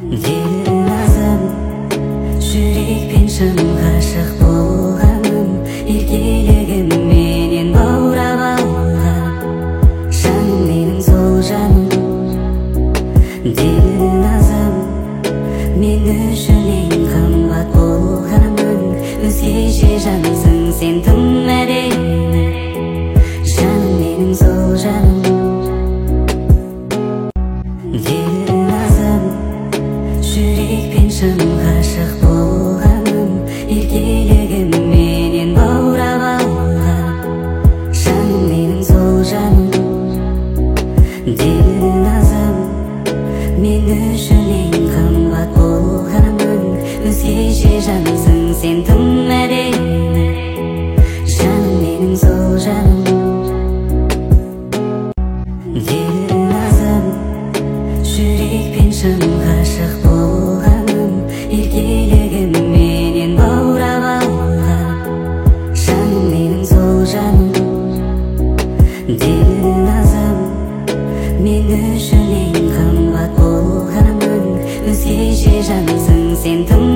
Dilazım жүрекпен шын ғашық болғаным еркелігім менен баурап алған жаным менің сол жаным Dilazım мен үшін ең қымбат болғанмын өзгеше жансың сен тым әдемі жаным менің сол жаным Dilazım жүрекпен шын ғашық болғаным еркелігім менен баурап алған жаным менің сол жаным Dilazım мен үшін ең қымбат болғанмын өзгеше жансың сен тым әдемі жаным менің сол жаным Dilazım жүрекпен шын ғашық болғаным еркелігім менен баурап алған жаным менің сол жаным Dilazım мен үшін ең қымбат болғанмын өзгеше жансың сен тым